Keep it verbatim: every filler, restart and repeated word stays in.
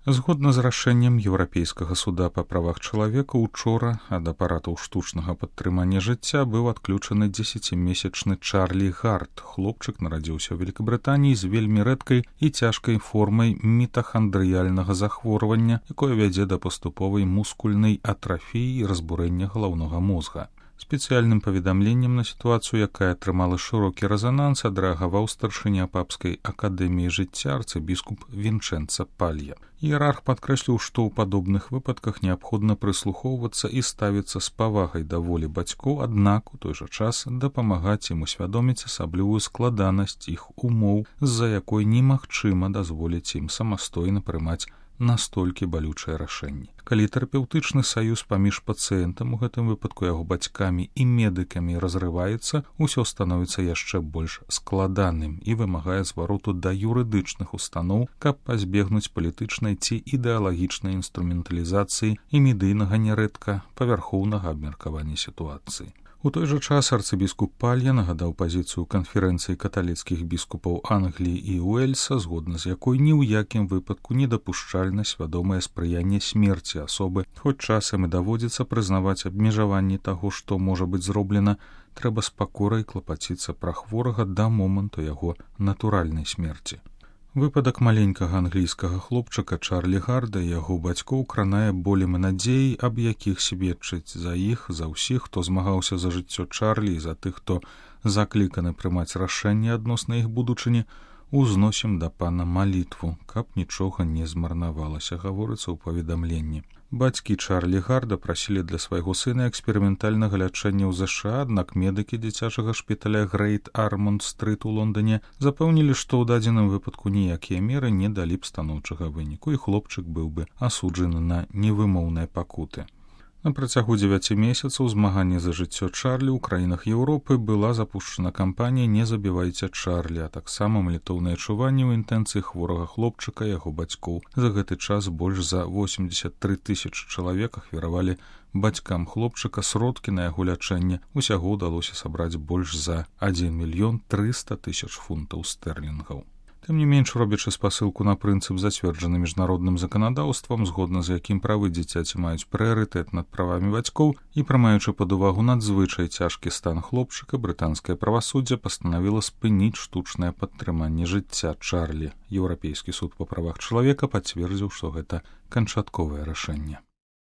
Згодна з рашэннем Еўрапейскага суда па правах чалавека, учора ад апаратаў штучнага падтрымання жыцця быў адключаны дзесяцімесячны Чарлі Гард. Хлопчык нарадзіўся ў Вялікабрытаніі з вельмі рэдкай і цяжкай формай мітахандрыяльнага захворвання, якое вядзе да паступовай мускульнай атрафіі і разбурэння галаўнога мозга. Спецыяльным паведамленнем на сітуацыю, якая атрымала шырокі рэзананс, адрэагаваў старшыня папскай акадэміі жыцця арцыбіскуп Вінчэнца Палья. Іерарх падкрэсліў, што ў падобных выпадках неабходна прыслухоўвацца і ставіцца з павагай да волі бацькоў, аднак у той жа час дапамагаць ім усвядоміць асаблівую складанасць іх умоў, з-за якой немагчыма дазволіць ім самастойна прымаць настолькі балючае рашэнне. Калі тэрапеўтычны саюз паміж пацыентам, у гэтым выпадку яго бацькамі і медыкамі, разрываецца, усё становіцца яшчэ больш складаным і вымагае звароту да юрыдычных устаноў, каб пазбегнуць палітычнай ці ідэалагічнай інструменталізацыі і медыйнага нярэдка павярхоўнага абмеркавання сітуацыі. У той жа час арцыбіскуп Палья нагадаў пазіцыю канферэнцыі каталіцкіх біскупаў Англіі і Уэльса, згодна з якой ні ў якім выпадку недапушчальна свядомае спрыянне смерці асобы, хоць часам і даводзіцца прызнаваць абмежаванні таго, што можа быць зроблена, трэба з пакорай клапаціцца пра хворага да моманту яго натуральнай смерці. Выпадак маленькага англійскага хлопчыка Чарлі Гарда і яго бацькоў кранае болем і надзеяй, аб якіх сведчыць за іх, за ўсіх, хто змагаўся за жыццё Чарлі і за тых, хто закліканы прымаць рашэнне адносна іх будучыні, узносім да пана малітву, каб нічога не змарнавалася, гаворыцца ў паведамленні. Бацькі Чарлі Гарда прасілі для свайго сына эксперыментальнага лячэння ў ЗША, аднак медыкі дзіцячага шпіталя Грэйт Армонд-стрыт у Лондоне запэўнілі, што ў дадзеным выпадку ніякія меры не далі б станоўчага выніку, і хлопчык быў бы асуджаны на невымоўныя пакуты. На працягу дзевяці месяцаў змагання за жыццё Чарлі ў краінах Еўропы была запушчана кампанія «Не забівайце Чарлі», а таксама малітоўныя чуванні ў інтэнцыі хворага хлопчыка і яго бацькоў. За гэты час больш за восемдзесят тры тысячы чалавек ахвяравалі бацькам хлопчыка сродкі на яго лячэнне. Усяго ўдалося сабраць больш за адзін мільён трыста тысяч фунтаў стэрлінгаў. Тым не менш, робячы спасылку на прынцып, зацверджаны міжнародным заканадаўствам, згодна з якім правы дзіцяці маюць прыярытэт над правамі бацькоў, і прымаючы пад увагу надзвычай цяжкі стан хлопчыка, брытанскае правасуддзе пастанавіла спыніць штучнае падтрыманне жыцця Чарлі. Еўрапейскі суд па правах чалавека пацвердзіў, што гэта канчатковае рашэнне.